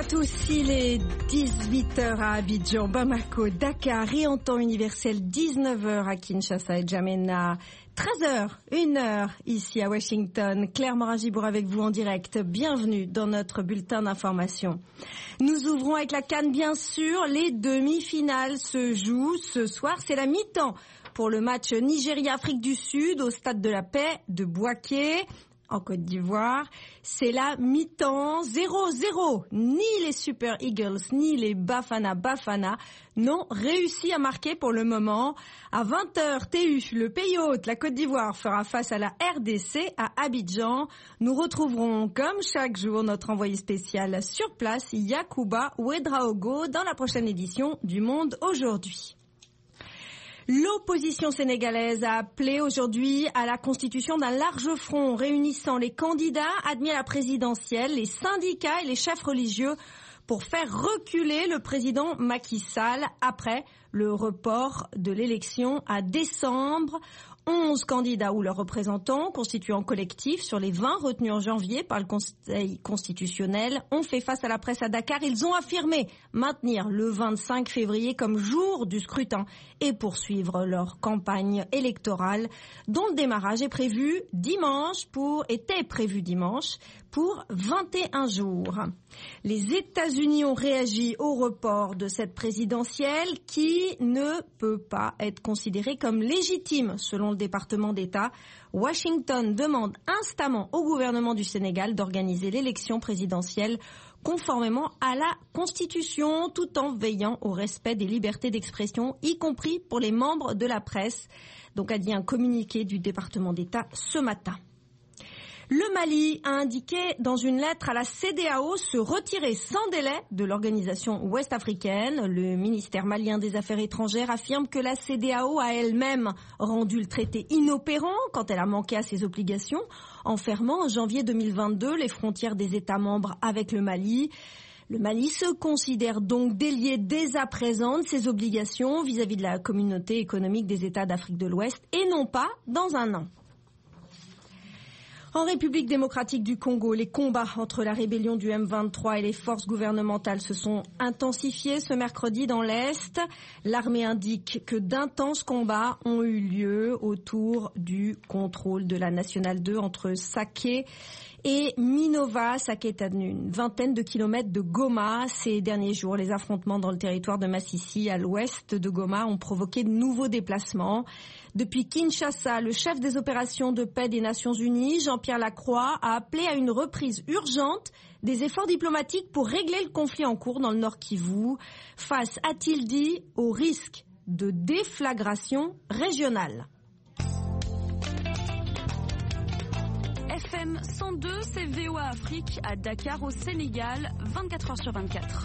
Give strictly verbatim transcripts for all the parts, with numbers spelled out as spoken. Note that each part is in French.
à tous, il est dix-huit heures à Abidjan, Bamako, Dakar et en temps universel dix-neuf heures à Kinshasa et N'Djamena, treize heures, une heure ici à Washington. Claire Morin-Gibour avec vous en direct. Bienvenue dans notre bulletin d'information. Nous ouvrons avec la CAN bien sûr. Les demi-finales se jouent ce soir. C'est la mi-temps pour le match Nigeria-Afrique du Sud au Stade de la Paix de Bouaké en Côte d'Ivoire. C'est la mi-temps, zéro zéro. Ni les Super Eagles, ni les Bafana Bafana n'ont réussi à marquer pour le moment. À vingt heures, T U, le pays hôte, la Côte d'Ivoire, fera face à la R D C à Abidjan. Nous retrouverons, comme chaque jour, notre envoyé spécial sur place, Yacouba Ouedraogo, dans la prochaine édition du Monde Aujourd'hui. L'opposition sénégalaise a appelé aujourd'hui à la constitution d'un large front réunissant les candidats admis à la présidentielle, les syndicats et les chefs religieux pour faire reculer le président Macky Sall après le report de l'élection à décembre. onze candidats ou leurs représentants constituant collectif sur les vingt retenus en janvier par le Conseil constitutionnel ont fait face à la presse à Dakar. Ils ont affirmé maintenir le vingt-cinq février comme jour du scrutin et poursuivre leur campagne électorale dont le démarrage est prévu dimanche pour, était prévu dimanche pour vingt et un jours. Les États-Unis ont réagi au report de cette présidentielle qui ne peut pas être considérée comme légitime selon le département d'État. Washington demande instamment au gouvernement du Sénégal d'organiser l'élection présidentielle conformément à la Constitution tout en veillant au respect des libertés d'expression, y compris pour les membres de la presse. Donc a dit un communiqué du département d'État ce matin. Le Mali a indiqué dans une lettre à la C D A O se retirer sans délai de l'organisation ouest-africaine. Le ministère malien des Affaires étrangères affirme que la C D A O a elle-même rendu le traité inopérant quand elle a manqué à ses obligations, en fermant en janvier deux mille vingt-deux les frontières des États membres avec le Mali. Le Mali se considère donc délié dès à présent de ses obligations vis-à-vis de la communauté économique des États d'Afrique de l'Ouest et non pas dans un an. En République démocratique du Congo, les combats entre la rébellion du M vingt-trois et les forces gouvernementales se sont intensifiés ce mercredi dans l'Est. L'armée indique que d'intenses combats ont eu lieu autour du contrôle de la Nationale deux entre Saké et Minova. Saké est à une vingtaine de kilomètres de Goma. Ces derniers jours, les affrontements dans le territoire de Massissi, à l'ouest de Goma, ont provoqué de nouveaux déplacements. Depuis Kinshasa, le chef des opérations de paix des Nations Unies, Jean-Pierre Lacroix, a appelé à une reprise urgente des efforts diplomatiques pour régler le conflit en cours dans le Nord Kivu, face, a-t-il dit, au risque de déflagration régionale. F M cent deux, c'est V O A Afrique à Dakar au Sénégal, vingt-quatre heures sur vingt-quatre.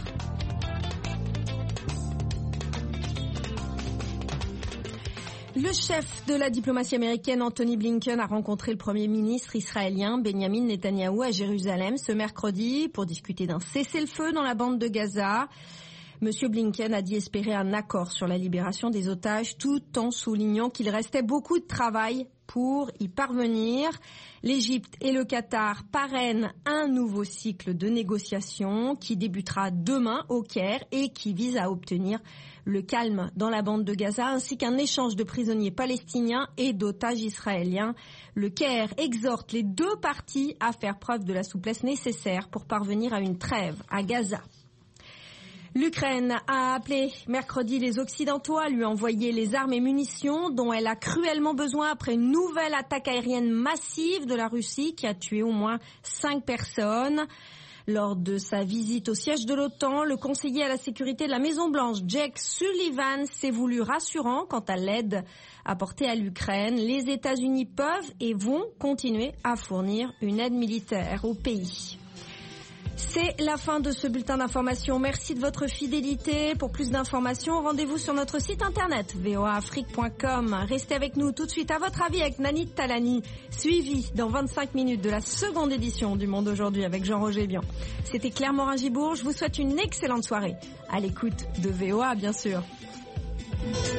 Le chef de la diplomatie américaine, Anthony Blinken, a rencontré le Premier ministre israélien Benjamin Netanyahou à Jérusalem ce mercredi pour discuter d'un cessez-le-feu dans la bande de Gaza. Monsieur Blinken a dit espérer un accord sur la libération des otages tout en soulignant qu'il restait beaucoup de travail pour y parvenir. L'Égypte et le Qatar parrainent un nouveau cycle de négociations qui débutera demain au Caire et qui vise à obtenir le calme dans la bande de Gaza ainsi qu'un échange de prisonniers palestiniens et d'otages israéliens. Le Caire exhorte les deux parties à faire preuve de la souplesse nécessaire pour parvenir à une trêve à Gaza. L'Ukraine a appelé mercredi les Occidentaux à lui envoyer les armes et munitions dont elle a cruellement besoin après une nouvelle attaque aérienne massive de la Russie qui a tué au moins cinq personnes. Lors de sa visite au siège de l'OTAN, le conseiller à la sécurité de la Maison-Blanche, Jake Sullivan, s'est voulu rassurant quant à l'aide apportée à l'Ukraine. Les États-Unis peuvent et vont continuer à fournir une aide militaire au pays. C'est la fin de ce bulletin d'information. Merci de votre fidélité. Pour plus d'informations, rendez-vous sur notre site internet v o a afrique point com. Restez avec nous tout de suite à votre avis avec Nani Talani, suivi dans vingt-cinq minutes de la seconde édition du Monde Aujourd'hui avec Jean-Roger Bian. C'était Claire Morin-Gibour. Je vous souhaite une excellente soirée à l'écoute de V O A, bien sûr.